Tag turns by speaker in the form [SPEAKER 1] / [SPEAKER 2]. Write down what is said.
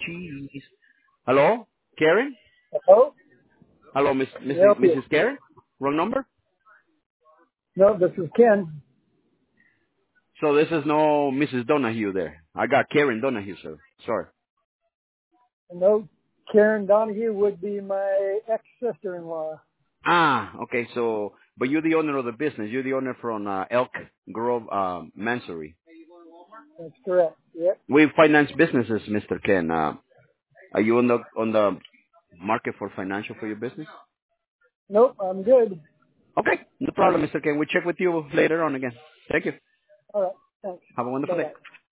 [SPEAKER 1] cheese. Hello, Karen?
[SPEAKER 2] Hello?
[SPEAKER 1] Hello,
[SPEAKER 2] Can I help you?
[SPEAKER 1] Mrs. Karen? Wrong number?
[SPEAKER 2] No, this is Ken.
[SPEAKER 1] So this is no Mrs. Donahue there. I got Karen Donahue, sir. Sorry.
[SPEAKER 2] No, Karen Donahue would be my ex-sister-in-law.
[SPEAKER 1] Ah, okay. So, but you're the owner of the business. You're the owner from Elk Grove, Mansory.
[SPEAKER 2] That's correct. Yep.
[SPEAKER 1] We finance businesses, Mr. Ken. Are you on the market for financial for your business?
[SPEAKER 2] Nope, I'm good.
[SPEAKER 1] Okay, no problem, Mr. Ken. We'll check with you later on again. Thank you.
[SPEAKER 2] All right. Thanks.
[SPEAKER 1] Have a wonderful day.
[SPEAKER 2] Bye-bye.